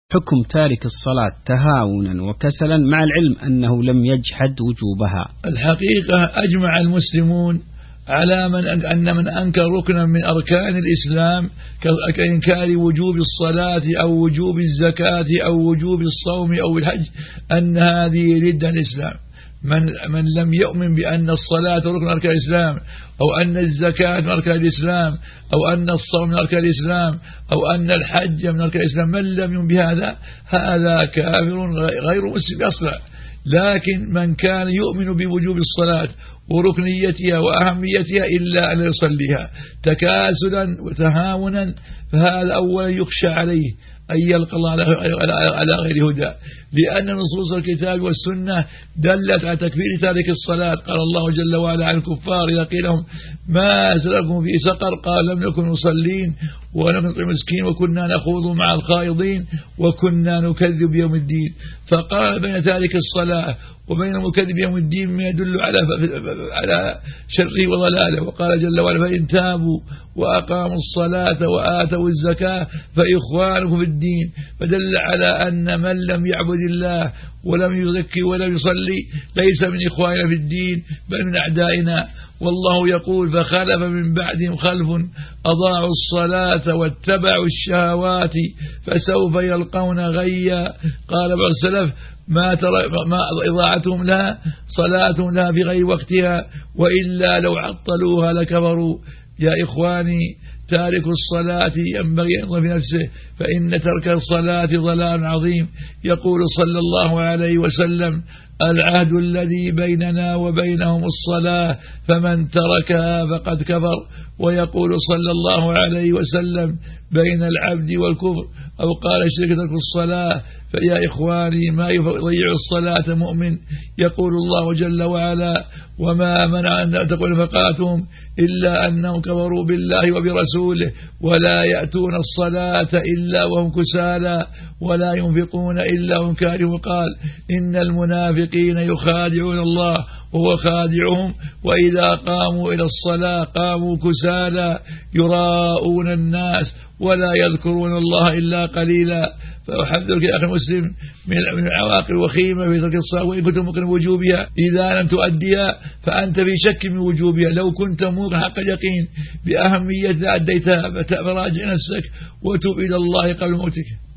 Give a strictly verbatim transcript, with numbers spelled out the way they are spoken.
حكم تارك الصلاة تهاونا وكسلا مع العلم أنه لم يجحد وجوبها. الحقيقة أجمع المسلمون على من أن من أنكر ركنا من أركان الإسلام كإنكار وجوب الصلاة أو وجوب الزكاة أو وجوب الصوم أو الحج أن هذه ردة الإسلام. من من لم يؤمن بأن الصلاة ركن أركان الإسلام أو أن الزكاة من أركان الإسلام أو أن الصوم من أركان الإسلام أو أن الحج من أركان الإسلام، من لم يؤمن بهذا هذا كافر غير مسلم أصلا. لكن من كان يؤمن بوجوب الصلاة وركنيتها وأهميتها إلا أن يصليها تكاسلا وتهاونا فهذا أولا يخشى عليه أن يلقى الله على غير هدى، لأن نصوص الكتاب والسنة دلت على تكفير تارك الصلاة. قال الله جل وعلا عن الكفار إذا قيل لهم ما سلككم في سقر قال لم نكن مصلين ولم نطعم مسكين وكنا نخوض مع الخائضين وكنا نكذب بيوم الدين. فقال بين تارك الصلاة وبين المكذب يوم الدين ما يدل على على شره وضلاله. وقال جل وعلا فإن تابوا وأقاموا الصلاة وآتوا الزكاة فإخوانكم في الدين، فدل على أن من لم يعبد الله ولم يزكي ولم يصلي ليس من إخواننا في الدين بل من أعدائنا. والله يقول فخلف من بعدهم خلف أضاعوا الصلاة واتبعوا الشهوات فسوف يلقون غيا. قال بعض السلف ما ترى ما إضاعتهم لها صلاتهم لها في غير وقتها وإلا لو عطلوها لكفروا. يا إخواني تارك الصلاة ينبغي أن ينظر في نفسه فإن ترك الصلاة ضلال عظيم. يقول صلى الله عليه وسلم العهد الذي بيننا وبينهم الصلاة فمن تركها فقد كفر. ويقول صلى الله عليه وسلم بين العبد والكفر أو قال الشرك ترك الصلاة. فيا إخواني ما يضيع الصلاة مؤمن. يقول الله جل وعلا وما منع أن تقول فقاتهم إلا أنهم كفروا بالله وبرسوله ولا يأتون الصلاة إلا وهم كسالى ولا ينفقون إلا وهم كارهون. قال إن المنافقين يخادعون الله وهو خادعهم وإذا قاموا إلى الصلاة قاموا كسالى يراءون الناس ولا يذكرون الله إلا قليلا. فأحذرك يا أخي المسلم من العواقب الوخيمة في ترك الصلاة وإن كنت ممكن وجوبها. إذا لم تؤديها فأنت في شك من وجوبها. لو كنت موقن حق اليقين بأهمية أديتها فراجع نفسك وتوب إلى الله قبل موتك.